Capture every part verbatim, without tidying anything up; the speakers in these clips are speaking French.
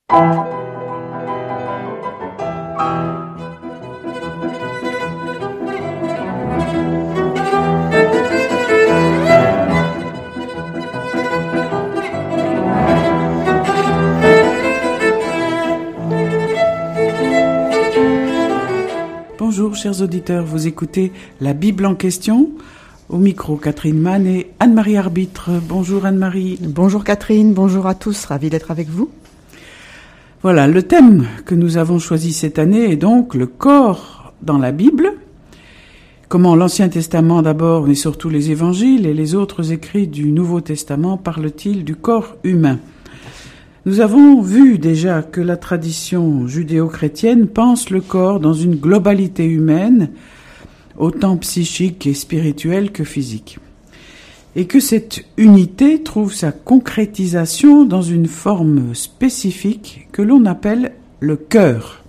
Bonjour chers auditeurs, vous écoutez la Bible en question. Au micro, Catherine Mann et Anne-Marie Arbitre. Bonjour Anne-Marie. Bonjour Catherine, bonjour à tous, ravi d'être avec vous. Voilà, le thème que nous avons choisi cette année est donc le corps dans la Bible. Comment l'Ancien Testament d'abord, mais surtout les évangiles et les autres écrits du Nouveau Testament parlent-ils du corps humain ? Nous avons vu déjà que la tradition judéo-chrétienne pense le corps dans une globalité humaine, autant psychique et spirituelle que physique, et que cette unité trouve sa concrétisation dans une forme spécifique que l'on appelle le cœur.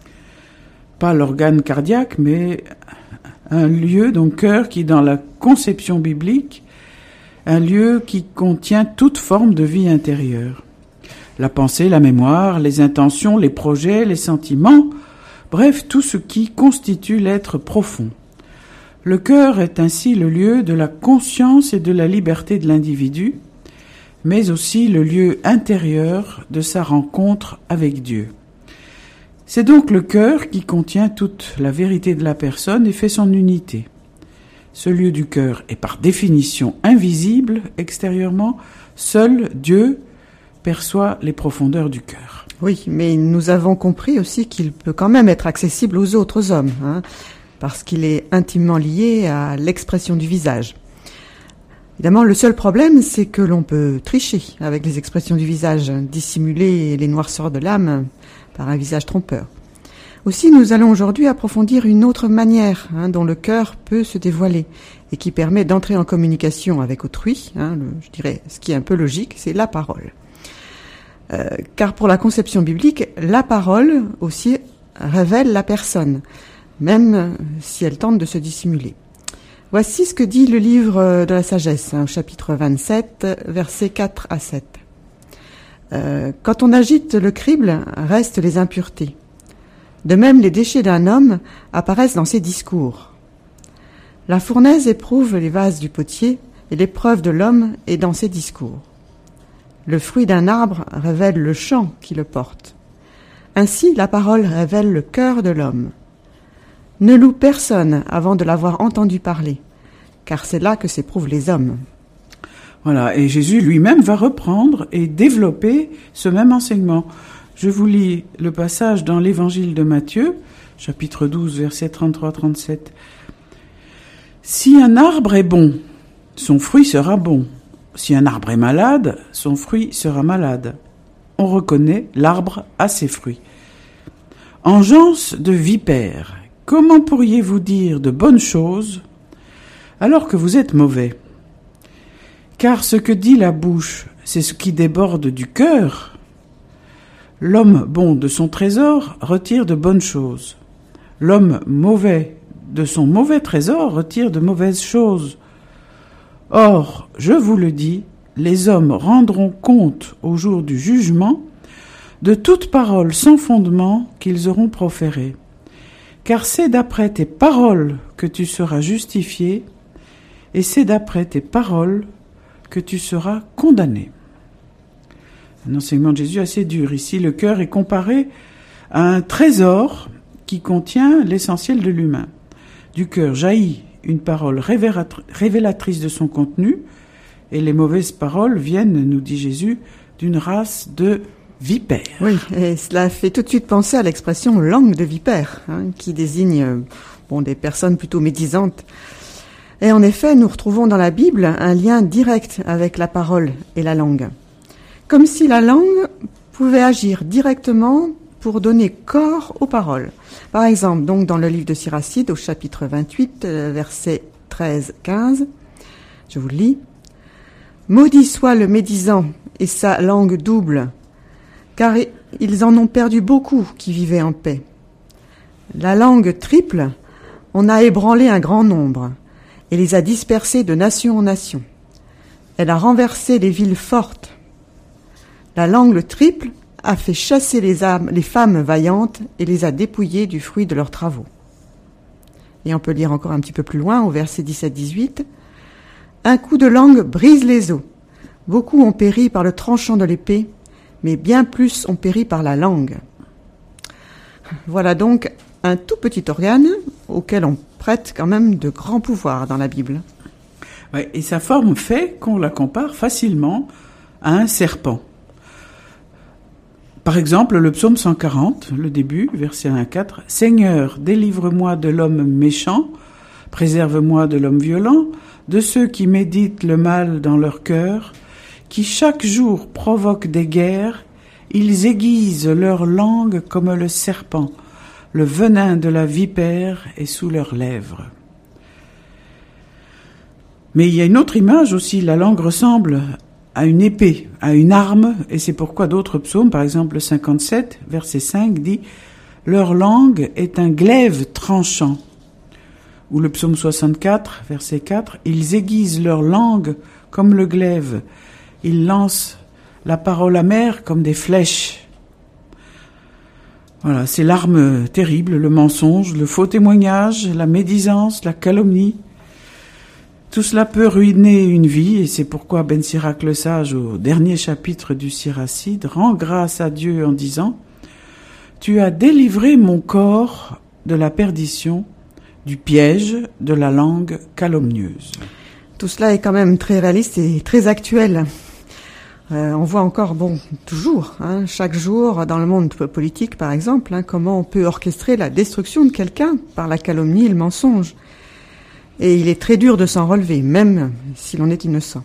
Pas l'organe cardiaque, mais un lieu, donc cœur, qui dans la conception biblique, un lieu qui contient toute forme de vie intérieure. La pensée, la mémoire, les intentions, les projets, les sentiments, bref, tout ce qui constitue l'être profond. Le cœur est ainsi le lieu de la conscience et de la liberté de l'individu, mais aussi le lieu intérieur de sa rencontre avec Dieu. C'est donc le cœur qui contient toute la vérité de la personne et fait son unité. Ce lieu du cœur est par définition invisible extérieurement, seul Dieu perçoit les profondeurs du cœur. Oui, mais nous avons compris aussi qu'il peut quand même être accessible aux autres hommes, hein, parce qu'il est intimement lié à l'expression du visage. Évidemment, le seul problème, c'est que l'on peut tricher avec les expressions du visage, dissimuler les noirceurs de l'âme par un visage trompeur. Aussi, nous allons aujourd'hui approfondir une autre manière hein, dont le cœur peut se dévoiler et qui permet d'entrer en communication avec autrui. Hein, le, je dirais, ce qui est un peu logique, c'est la parole. Euh, car pour la conception biblique, la parole aussi révèle la personne, même si elle tente de se dissimuler. Voici ce que dit le livre de la sagesse, hein, au chapitre vingt-sept, versets quatre à sept. Euh, quand on agite le crible, restent les impuretés. De même, les déchets d'un homme apparaissent dans ses discours. La fournaise éprouve les vases du potier, et l'épreuve de l'homme est dans ses discours. Le fruit d'un arbre révèle le champ qui le porte. Ainsi, la parole révèle le cœur de l'homme. Ne loue personne avant de l'avoir entendu parler, car c'est là que s'éprouvent les hommes. Voilà, et Jésus lui-même va reprendre et développer ce même enseignement. Je vous lis le passage dans l'évangile de Matthieu, chapitre douze, versets trente-trois à trente-sept. « Si un arbre est bon, son fruit sera bon. Si un arbre est malade, son fruit sera malade. On reconnaît l'arbre à ses fruits. Engeance de vipères, comment pourriez-vous dire de bonnes choses alors que vous êtes mauvais ? Car ce que dit la bouche, c'est ce qui déborde du cœur. L'homme bon de son trésor retire de bonnes choses. L'homme mauvais de son mauvais trésor retire de mauvaises choses. Or, je vous le dis, les hommes rendront compte au jour du jugement de toute parole sans fondement qu'ils auront proférée. Car c'est d'après tes paroles que tu seras justifié, et c'est d'après tes paroles que tu seras condamné. Un enseignement de Jésus assez dur. Ici, le cœur est comparé à un trésor qui contient l'essentiel de l'humain. Du cœur jaillit une parole révélatrice de son contenu, et les mauvaises paroles viennent, nous dit Jésus, d'une race de vipères. Oui, et cela fait tout de suite penser à l'expression « langue de vipère hein, », qui désigne bon, des personnes plutôt médisantes. Et en effet, nous retrouvons dans la Bible un lien direct avec la parole et la langue. Comme si la langue pouvait agir directement pour donner corps aux paroles. Par exemple, donc dans le livre de Siracide, au chapitre vingt-huit, versets treize à quinze, je vous le lis. « Maudit soit le médisant et sa langue double, car ils en ont perdu beaucoup qui vivaient en paix. La langue triple en a ébranlé un grand nombre et les a dispersés de nation en nation. Elle a renversé les villes fortes. La langue triple a fait chasser les, âmes, les femmes vaillantes et les a dépouillées du fruit de leurs travaux. Et on peut lire encore un petit peu plus loin, au verset dix-sept dix-huit. « Un coup de langue brise les os. Beaucoup ont péri par le tranchant de l'épée, mais bien plus ont péri par la langue. » Voilà donc un tout petit organe auquel on prête quand même de grands pouvoirs dans la Bible. Ouais, et sa forme fait qu'on la compare facilement à un serpent. Par exemple, le psaume cent quarante, le début, verset un à quatre. « Seigneur, délivre-moi de l'homme méchant, préserve-moi de l'homme violent, de ceux qui méditent le mal dans leur cœur, qui chaque jour provoquent des guerres, ils aiguisent leur langue comme le serpent, le venin de la vipère est sous leurs lèvres. » Mais il y a une autre image aussi, la langue ressemble à une épée, à une arme, et c'est pourquoi d'autres psaumes, par exemple le cinquante-sept, verset cinq, dit « Leur langue est un glaive tranchant ». Ou le psaume soixante-quatre, verset quatre, « Ils aiguisent leur langue comme le glaive, ils lancent la parole amère comme des flèches ». Voilà, c'est l'arme terrible, le mensonge, le faux témoignage, la médisance, la calomnie. Tout cela peut ruiner une vie, et c'est pourquoi Ben Sirach le Sage, au dernier chapitre du Siracide, rend grâce à Dieu en disant « Tu as délivré mon corps de la perdition, du piège de la langue calomnieuse. » Tout cela est quand même très réaliste et très actuel. Euh, on voit encore, bon, toujours, hein, chaque jour, dans le monde politique par exemple, hein, comment on peut orchestrer la destruction de quelqu'un par la calomnie et le mensonge. Et il est très dur de s'en relever, même si l'on est innocent.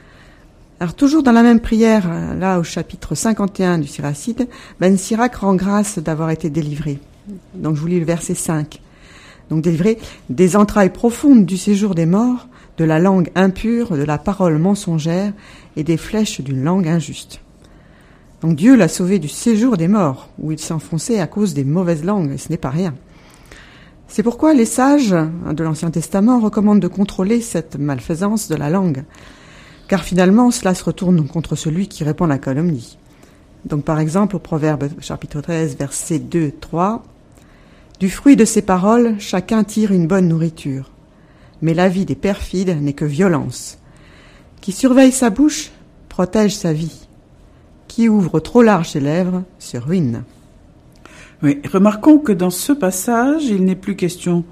Alors toujours dans la même prière, là au chapitre cinquante et un du Siracide, Ben Sirach rend grâce d'avoir été délivré. Donc je vous lis le verset cinq. Donc délivré des entrailles profondes du séjour des morts, de la langue impure, de la parole mensongère et des flèches d'une langue injuste. Donc Dieu l'a sauvé du séjour des morts, où il s'enfonçait à cause des mauvaises langues, et ce n'est pas rien. C'est pourquoi les sages de l'Ancien Testament recommandent de contrôler cette malfaisance de la langue, car finalement cela se retourne contre celui qui répand la calomnie. Donc par exemple au Proverbe chapitre treize versets deux trois, « Du fruit de ses paroles, chacun tire une bonne nourriture, mais la vie des perfides n'est que violence. Qui surveille sa bouche, protège sa vie. Qui ouvre trop large ses lèvres, se ruine. » Oui, remarquons que dans ce passage, il n'est plus question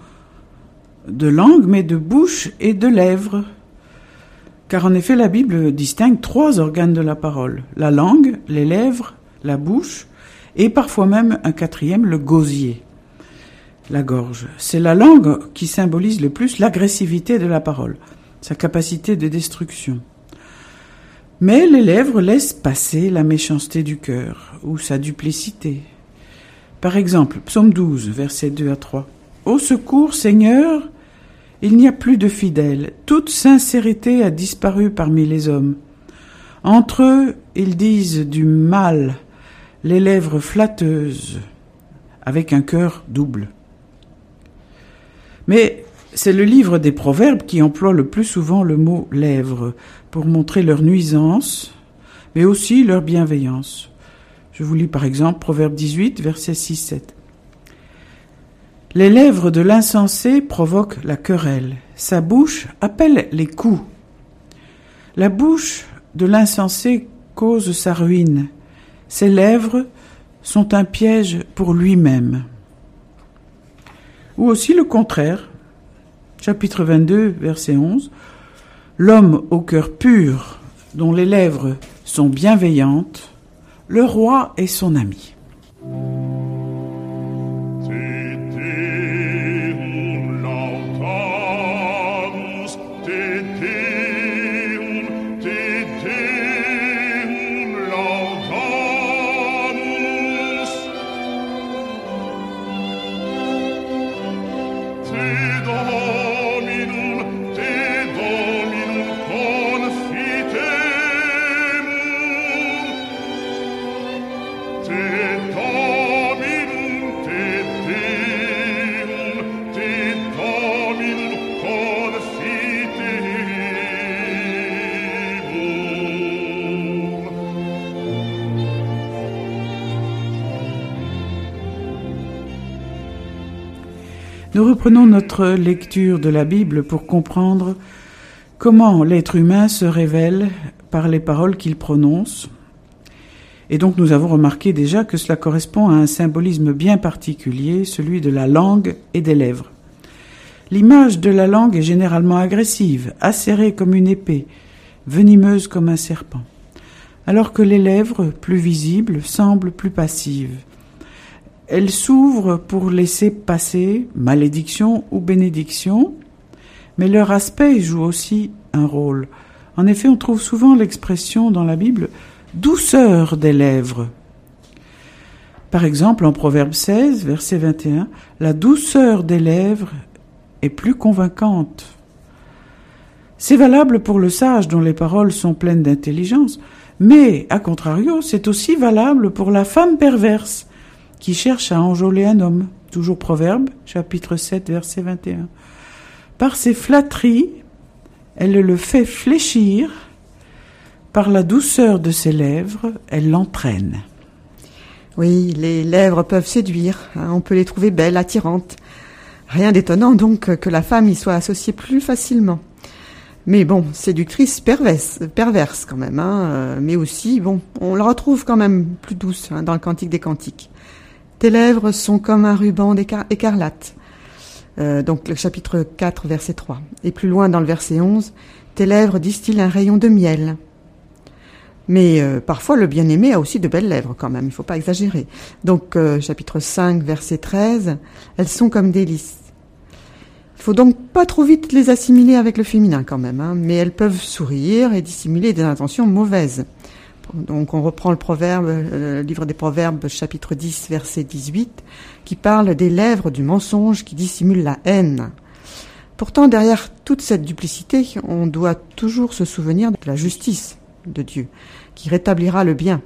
de langue, mais de bouche et de lèvres. Car en effet, la Bible distingue trois organes de la parole. La langue, les lèvres, la bouche, et parfois même un quatrième, le gosier, la gorge. C'est la langue qui symbolise le plus l'agressivité de la parole, sa capacité de destruction. Mais les lèvres laissent passer la méchanceté du cœur, ou sa duplicité. Par exemple, psaume douze, versets deux à trois. « Au secours, Seigneur, il n'y a plus de fidèles. Toute sincérité a disparu parmi les hommes. Entre eux, ils disent du mal, les lèvres flatteuses, avec un cœur double. » Mais c'est le livre des Proverbes qui emploie le plus souvent le mot « lèvres » pour montrer leur nuisance, mais aussi leur bienveillance. Je vous lis par exemple Proverbe dix-huit, versets six à sept. « Les lèvres de l'insensé provoquent la querelle. Sa bouche appelle les coups. La bouche de l'insensé cause sa ruine. Ses lèvres sont un piège pour lui-même. » Ou aussi le contraire. Chapitre vingt-deux, verset onze. « L'homme au cœur pur, dont les lèvres sont bienveillantes, le roi est son ami. » Te Nous reprenons notre lecture de la Bible pour comprendre comment l'être humain se révèle par les paroles qu'il prononce. Et donc nous avons remarqué déjà que cela correspond à un symbolisme bien particulier, celui de la langue et des lèvres. L'image de la langue est généralement agressive, acérée comme une épée, venimeuse comme un serpent, alors que les lèvres, plus visibles, semblent plus passives. Elles s'ouvrent pour laisser passer malédiction ou bénédiction, mais leur aspect joue aussi un rôle. En effet, on trouve souvent l'expression dans la Bible « douceur des lèvres ». Par exemple, en Proverbe seize, verset vingt et un, « La douceur des lèvres est plus convaincante ». C'est valable pour le sage dont les paroles sont pleines d'intelligence, mais, à contrario, c'est aussi valable pour la femme perverse qui cherche à enjôler un homme. Toujours Proverbe, chapitre sept, verset vingt et un. Par ses flatteries, elle le fait fléchir. Par la douceur de ses lèvres, elle l'entraîne. Oui, les lèvres peuvent séduire. Hein, on peut les trouver belles, attirantes. Rien d'étonnant donc que la femme y soit associée plus facilement. Mais bon, séductrice perverse, perverse quand même. Hein, euh, mais aussi, bon, on la retrouve quand même plus douce hein, dans le Cantique des Cantiques. Tes lèvres sont comme un ruban d'écar- écarlate. Euh, donc le chapitre quatre, verset trois. Et plus loin dans le verset onze, tes lèvres distillent un rayon de miel. Mais euh, parfois, le bien-aimé a aussi de belles lèvres quand même, il ne faut pas exagérer. Donc, euh, chapitre cinq, verset treize, elles sont comme des lys. Il faut donc pas trop vite les assimiler avec le féminin quand même, hein, mais elles peuvent sourire et dissimuler des intentions mauvaises. Donc, on reprend le proverbe, euh, le livre des Proverbes, chapitre dix, verset dix-huit, qui parle des lèvres du mensonge qui dissimulent la haine. Pourtant, derrière toute cette duplicité, on doit toujours se souvenir de la justice de Dieu, qui rétablira le bien.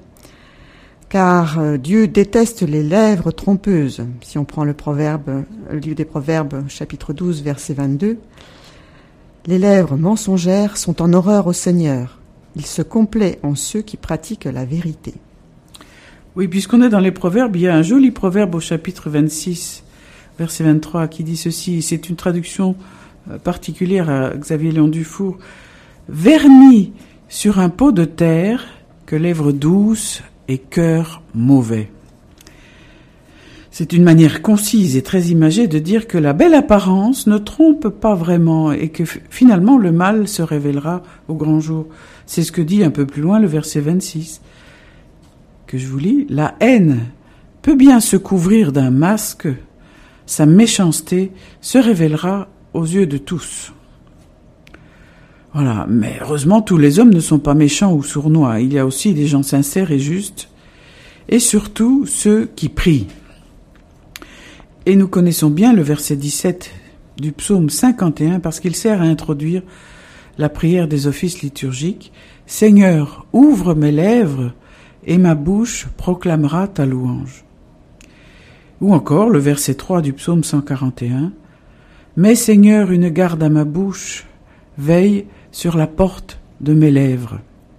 Car euh, Dieu déteste les lèvres trompeuses. Si on prend le proverbe, le livre des Proverbes, chapitre douze, verset vingt-deux, les lèvres mensongères sont en horreur au Seigneur. Il se complaît en ceux qui pratiquent la vérité. Oui, puisqu'on est dans les proverbes, il y a un joli proverbe au chapitre vingt-six, verset vingt-trois, qui dit ceci, c'est une traduction particulière à Xavier Léon Dufour. « Vernis sur un pot de terre, que lèvres douces et cœur mauvais. » C'est une manière concise et très imagée de dire que la belle apparence ne trompe pas vraiment et que finalement le mal se révélera au grand jour. C'est ce que dit un peu plus loin le verset vingt-six, que je vous lis. « La haine peut bien se couvrir d'un masque, sa méchanceté se révélera aux yeux de tous. » Voilà, mais heureusement tous les hommes ne sont pas méchants ou sournois. Il y a aussi des gens sincères et justes, et surtout ceux qui prient. Et nous connaissons bien le verset dix-sept du psaume cinquante et un parce qu'il sert à introduire la prière des offices liturgiques. « Seigneur, ouvre mes lèvres et ma bouche proclamera ta louange. » Ou encore le verset trois du psaume cent quarante et un. « Mets Seigneur une garde à ma bouche, veille sur la porte de mes lèvres. »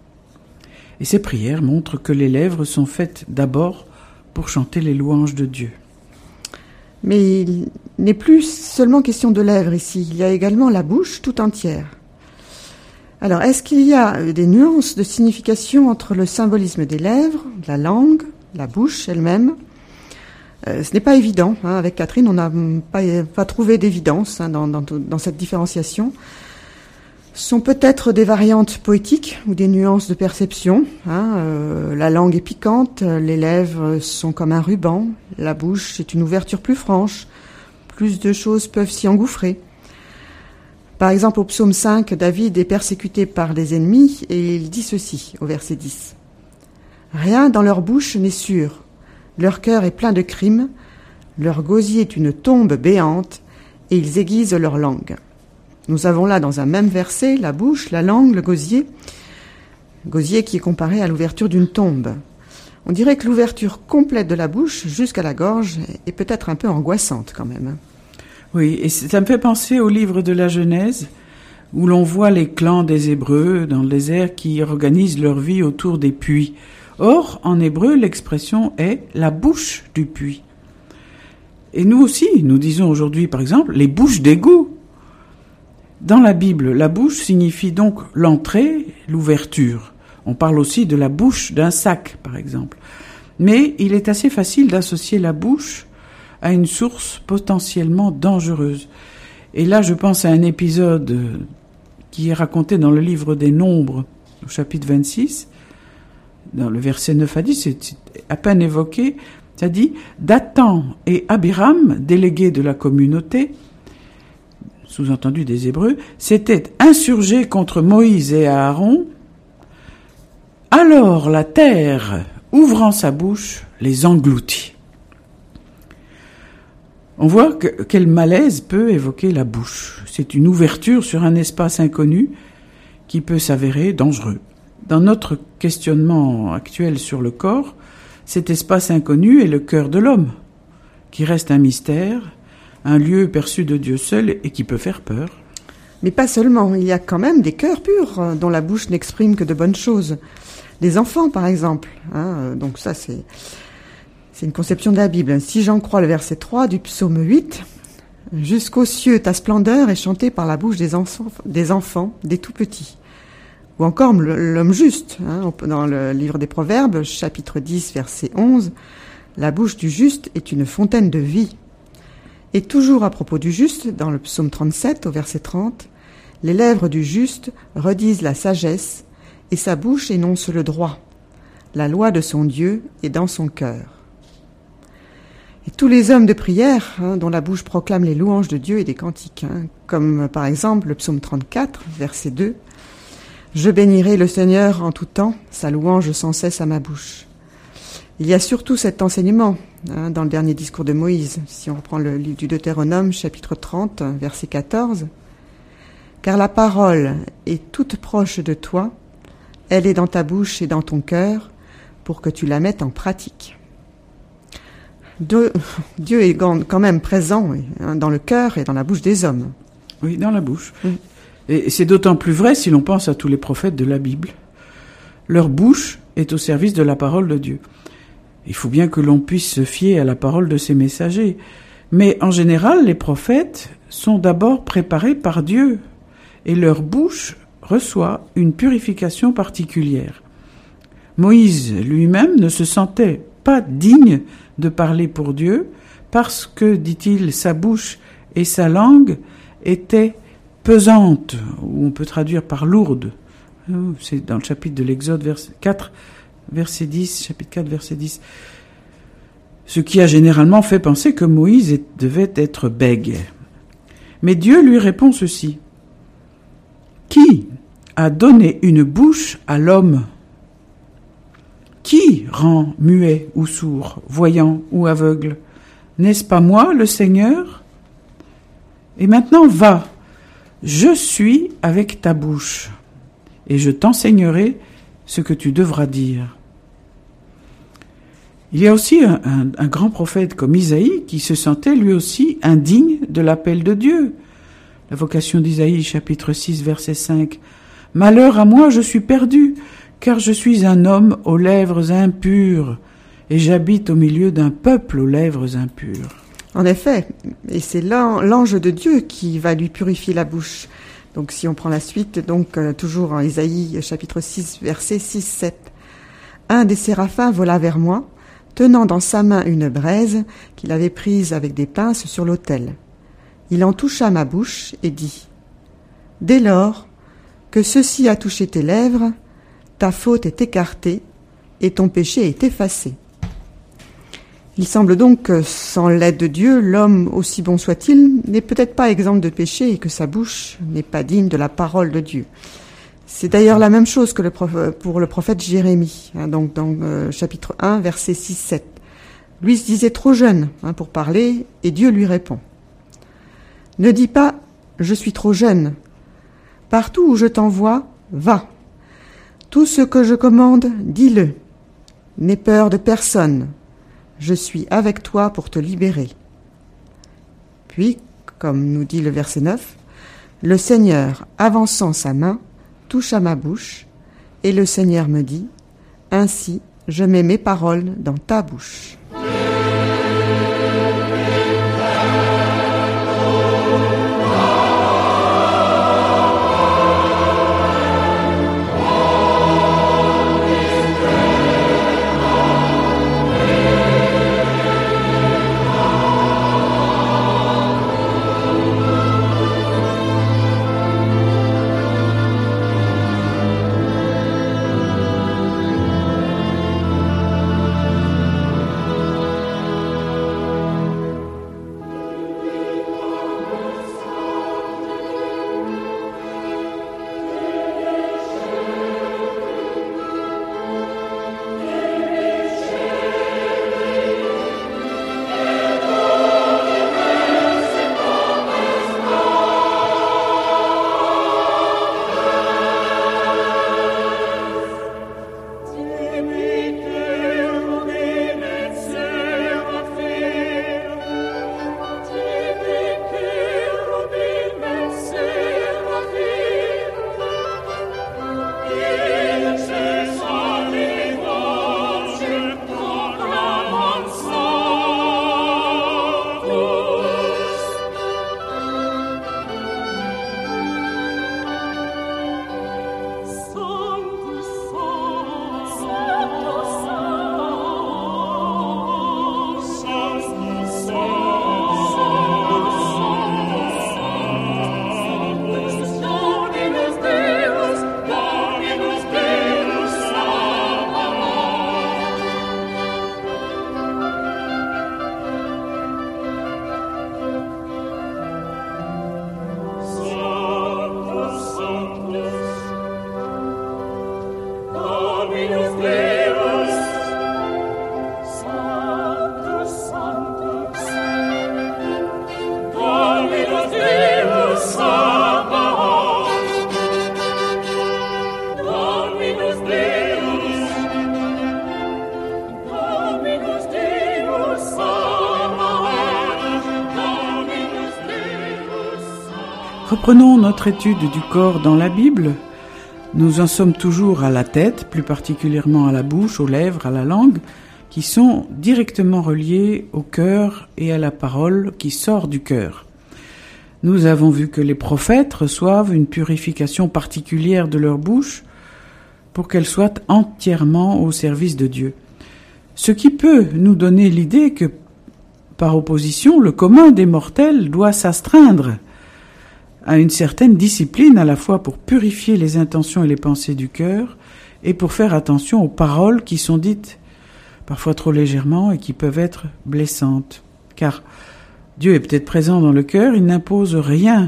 Et ces prières montrent que les lèvres sont faites d'abord pour chanter les louanges de Dieu. Mais il n'est plus seulement question de lèvres ici, il y a également la bouche tout entière. Alors, est-ce qu'il y a des nuances de signification entre le symbolisme des lèvres, la langue, la bouche elle-même ? euh, Ce n'est pas évident. Hein, avec Catherine, on n'a pas, pas trouvé d'évidence hein, dans, dans, dans cette différenciation. Ce sont peut-être des variantes poétiques ou des nuances de perception. Hein, euh, la langue est piquante, les lèvres sont comme un ruban, la bouche est une ouverture plus franche, plus de choses peuvent s'y engouffrer. Par exemple, au psaume cinq, David est persécuté par des ennemis et il dit ceci au verset dix. « Rien dans leur bouche n'est sûr, leur cœur est plein de crimes, leur gosier est une tombe béante et ils aiguisent leur langue. » Nous avons là dans un même verset la bouche, la langue, le gosier, gosier qui est comparé à l'ouverture d'une tombe. On dirait que l'ouverture complète de la bouche jusqu'à la gorge est peut-être un peu angoissante quand même. Oui, et ça me fait penser au livre de la Genèse, où l'on voit les clans des Hébreux dans le désert qui organisent leur vie autour des puits. Or, en hébreu, l'expression est « la bouche du puits ». Et nous aussi, nous disons aujourd'hui, par exemple, les bouches d'égout. Dans la Bible, la bouche signifie donc l'entrée, l'ouverture. On parle aussi de la bouche d'un sac, par exemple. Mais il est assez facile d'associer la bouche à une source potentiellement dangereuse. Et là, je pense à un épisode qui est raconté dans le livre des Nombres, au chapitre vingt-six, dans le verset neuf à dix, c'est à peine évoqué. Ça dit « Dathan et Abiram, délégués de la communauté, sous-entendu des Hébreux, s'étaient insurgés contre Moïse et Aaron. Alors la terre, ouvrant sa bouche, les engloutit. » On voit que, quel malaise peut évoquer la bouche. C'est une ouverture sur un espace inconnu qui peut s'avérer dangereux. Dans notre questionnement actuel sur le corps, cet espace inconnu est le cœur de l'homme, qui reste un mystère, un lieu perçu de Dieu seul et qui peut faire peur. Mais pas seulement, il y a quand même des cœurs purs dont la bouche n'exprime que de bonnes choses. Les enfants, par exemple. Hein, donc ça, c'est, c'est une conception de la Bible. Si j'en crois le verset trois du psaume huit, « Jusqu'aux cieux, ta splendeur est chantée par la bouche des enfants, des, enfants, des tout-petits. » Ou encore l'homme juste, hein, dans le livre des Proverbes, chapitre dix, verset onze, « La bouche du juste est une fontaine de vie. » Et toujours à propos du juste, dans le psaume trente-sept, au verset trente, « Les lèvres du juste redisent la sagesse, et sa bouche énonce le droit. La loi de son Dieu est dans son cœur. » Et tous les hommes de prière, hein, dont la bouche proclame les louanges de Dieu et des cantiques, hein, comme par exemple le psaume trente-quatre, verset deux, « Je bénirai le Seigneur en tout temps, sa louange sans cesse à ma bouche. » Il y a surtout cet enseignement hein, dans le dernier discours de Moïse, si on reprend le livre du Deutéronome, chapitre trente, verset quatorze. « Car la parole est toute proche de toi, elle est dans ta bouche et dans ton cœur, pour que tu la mettes en pratique. » Dieu, Dieu est quand même présent hein, dans le cœur et dans la bouche des hommes. Oui, dans la bouche. Oui. Et c'est d'autant plus vrai si l'on pense à tous les prophètes de la Bible. Leur bouche est au service de la parole de Dieu. Il faut bien que l'on puisse se fier à la parole de ses messagers. Mais en général, les prophètes sont d'abord préparés par Dieu et leur bouche reçoit une purification particulière. Moïse lui-même ne se sentait pas digne de parler pour Dieu parce que, dit-il, sa bouche et sa langue étaient pesante, ou on peut traduire par lourde. C'est dans le chapitre de l'Exode, verset quatre, verset dix, chapitre quatre, verset dix. Ce qui a généralement fait penser que Moïse devait être bègue. Mais Dieu lui répond ceci. Qui a donné une bouche à l'homme? Qui rend muet ou sourd, voyant ou aveugle? N'est-ce pas moi, le Seigneur? Et maintenant, va. Je suis avec ta bouche, et je t'enseignerai ce que tu devras dire. Il y a aussi un, un, un grand prophète comme Isaïe qui se sentait lui aussi indigne de l'appel de Dieu. La vocation d'Isaïe, chapitre six, verset cinq. « Malheur à moi, je suis perdu, car je suis un homme aux lèvres impures, et j'habite au milieu d'un peuple aux lèvres impures. » En effet, et c'est l'ange de Dieu qui va lui purifier la bouche. Donc si on prend la suite, donc euh, toujours en Isaïe chapitre six, versets six sept. Un des séraphins vola vers moi, tenant dans sa main une braise qu'il avait prise avec des pinces sur l'autel. Il en toucha ma bouche et dit « Dès lors que ceci a touché tes lèvres, ta faute est écartée et ton péché est effacé. » Il semble donc que, sans l'aide de Dieu, l'homme, aussi bon soit-il, n'est peut-être pas exempt de péché et que sa bouche n'est pas digne de la parole de Dieu. C'est d'ailleurs la même chose que le prophète, pour le prophète Jérémie, hein, donc dans euh, chapitre un, versets six sept. Lui se disait trop jeune hein, pour parler, et Dieu lui répond. « Ne dis pas « je suis trop jeune ». Partout où je t'envoie, va. Tout ce que je commande, dis-le. N'aie peur de personne. Je suis avec toi pour te libérer. » Puis, comme nous dit le verset neuf, « Le Seigneur, avançant sa main, touche à ma bouche, et le Seigneur me dit, « Ainsi, je mets mes paroles dans ta bouche. » Reprenons notre étude du corps dans la Bible. Nous en sommes toujours à la tête, plus particulièrement à la bouche, aux lèvres, à la langue, qui sont directement reliés au cœur et à la parole qui sort du cœur. Nous avons vu que les prophètes reçoivent une purification particulière de leur bouche pour qu'elle soit entièrement au service de Dieu. Ce qui peut nous donner l'idée que, par opposition, le commun des mortels doit s'astreindre à une certaine discipline à la fois pour purifier les intentions et les pensées du cœur et pour faire attention aux paroles qui sont dites parfois trop légèrement et qui peuvent être blessantes. Car Dieu est peut-être présent dans le cœur, il n'impose rien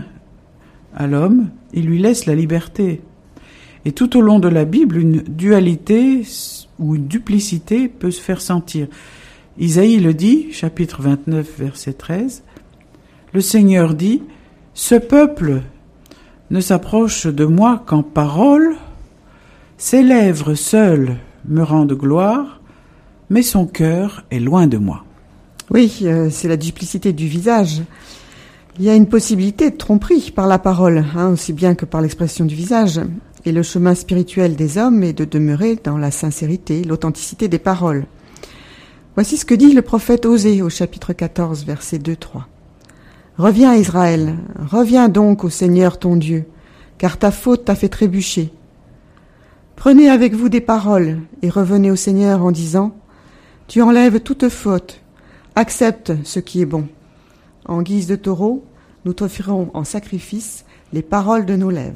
à l'homme, il lui laisse la liberté. Et tout au long de la Bible, une dualité ou une duplicité peut se faire sentir. Isaïe le dit, chapitre vingt-neuf, verset treize, « Le Seigneur dit, ce peuple ne s'approche de moi qu'en parole, ses lèvres seules me rendent gloire, mais son cœur est loin de moi. » Oui, euh, c'est la duplicité du visage. Il y a une possibilité de tromperie par la parole, hein, aussi bien que par l'expression du visage. Et le chemin spirituel des hommes est de demeurer dans la sincérité, l'authenticité des paroles. Voici ce que dit le prophète Osée au chapitre quatorze, versets deux à trois. « Reviens Israël, reviens donc au Seigneur ton Dieu, car ta faute t'a fait trébucher. Prenez avec vous des paroles et revenez au Seigneur en disant « Tu enlèves toute faute, accepte ce qui est bon. En guise de taureau, nous t'offrirons en sacrifice les paroles de nos lèvres. »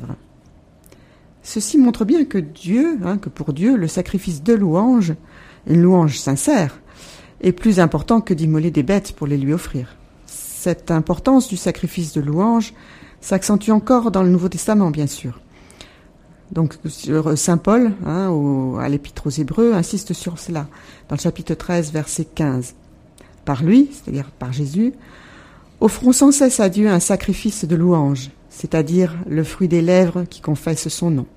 Ceci montre bien que Dieu, hein, que pour Dieu, le sacrifice de louange, une louange sincère, est plus important que d'immoler des bêtes pour les lui offrir. Cette importance du sacrifice de louange s'accentue encore dans le Nouveau Testament, bien sûr. Donc, saint Paul, hein, au, à l'Épître aux Hébreux, insiste sur cela, dans le chapitre treize, verset quinze. Par lui, c'est-à-dire par Jésus, offrons sans cesse à Dieu un sacrifice de louange, c'est-à-dire le fruit des lèvres qui confessent son nom.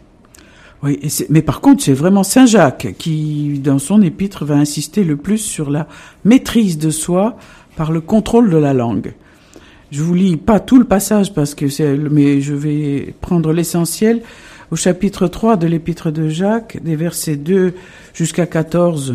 Oui, et c'est, mais par contre, c'est vraiment saint Jacques qui, dans son épître, va insister le plus sur la maîtrise de soi par le contrôle de la langue. Je vous lis pas tout le passage parce que c'est, mais je vais prendre l'essentiel. Au chapitre trois de l'épître de Jacques, des versets deux jusqu'à quatorze.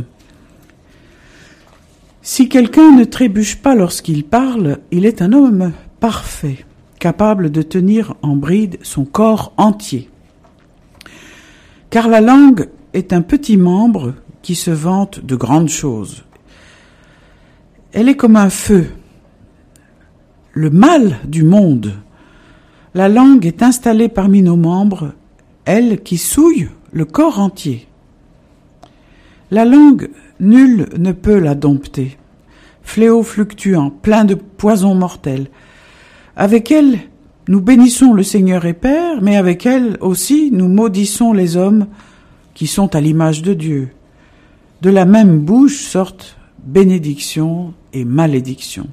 Si quelqu'un ne trébuche pas lorsqu'il parle, il est un homme parfait, capable de tenir en bride son corps entier. Car la langue est un petit membre qui se vante de grandes choses. Elle est comme un feu, le mal du monde. La langue est installée parmi nos membres, elle qui souille le corps entier. La langue, nul ne peut la dompter. Fléau fluctuant, plein de poisons mortels. Avec elle, nous bénissons le Seigneur et Père, mais avec elle aussi, nous maudissons les hommes qui sont à l'image de Dieu. De la même bouche sortent bénédiction et malédiction.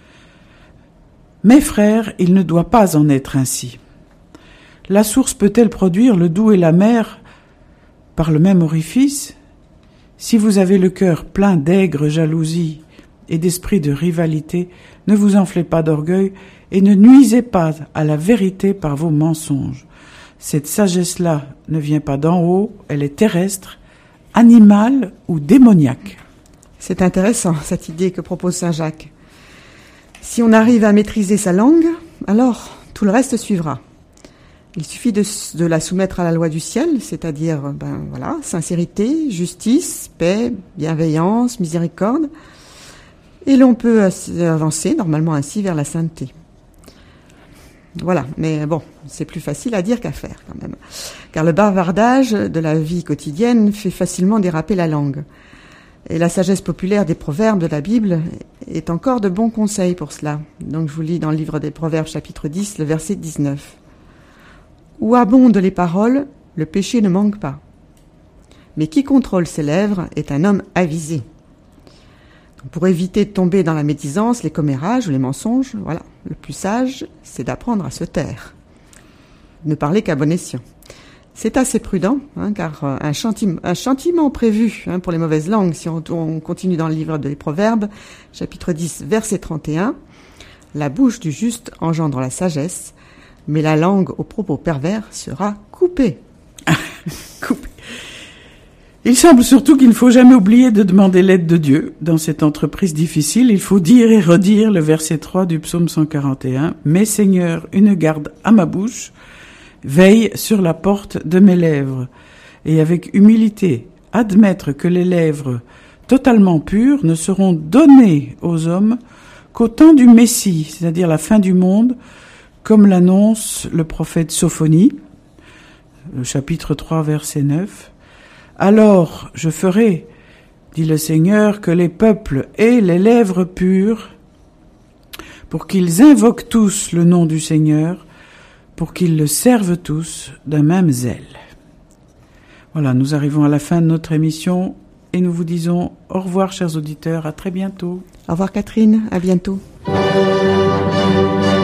Mes frères, il ne doit pas en être ainsi. La source peut-elle produire le doux et l'amer par le même orifice ? Si vous avez le cœur plein d'aigre jalousie et d'esprit de rivalité, ne vous enflez pas d'orgueil et ne nuisez pas à la vérité par vos mensonges. Cette sagesse-là ne vient pas d'en haut, elle est terrestre, animale ou démoniaque. C'est intéressant, cette idée que propose saint Jacques. Si on arrive à maîtriser sa langue, alors tout le reste suivra. Il suffit de, de la soumettre à la loi du ciel, c'est-à-dire, ben voilà, sincérité, justice, paix, bienveillance, miséricorde, et l'on peut avancer normalement ainsi vers la sainteté. Voilà, mais bon, c'est plus facile à dire qu'à faire quand même. Car le bavardage de la vie quotidienne fait facilement déraper la langue. Et la sagesse populaire des proverbes de la Bible est encore de bons conseils pour cela. Donc je vous lis dans le livre des Proverbes chapitre dix, le verset dix-neuf. « Où abondent les paroles, le péché ne manque pas. Mais qui contrôle ses lèvres est un homme avisé. » Pour éviter de tomber dans la médisance, les commérages ou les mensonges, voilà, le plus sage, c'est d'apprendre à se taire. Ne parler qu'à bon escient. C'est assez prudent, hein, car un, chantiment, un châtiment prévu hein, pour les mauvaises langues, si on, on continue dans le livre des Proverbes, chapitre dix, verset trente et un, « La bouche du juste engendre la sagesse, mais la langue aux propos pervers sera coupée. Coupée. Il semble surtout qu'il ne faut jamais oublier de demander l'aide de Dieu. Dans cette entreprise difficile, il faut dire et redire le verset trois du psaume cent quarante et un. « Mais Seigneur, une garde à ma bouche, veille sur la porte de mes lèvres. » Et avec humilité, admettre que les lèvres totalement pures ne seront données aux hommes qu'au temps du Messie, c'est-à-dire la fin du monde, comme l'annonce le prophète Sophonie, le chapitre trois, verset neuf. « Alors je ferai, dit le Seigneur, que les peuples aient les lèvres pures, pour qu'ils invoquent tous le nom du Seigneur, pour qu'ils le servent tous d'un même zèle. » Voilà, nous arrivons à la fin de notre émission et nous vous disons au revoir, chers auditeurs, à très bientôt. Au revoir Catherine, à bientôt.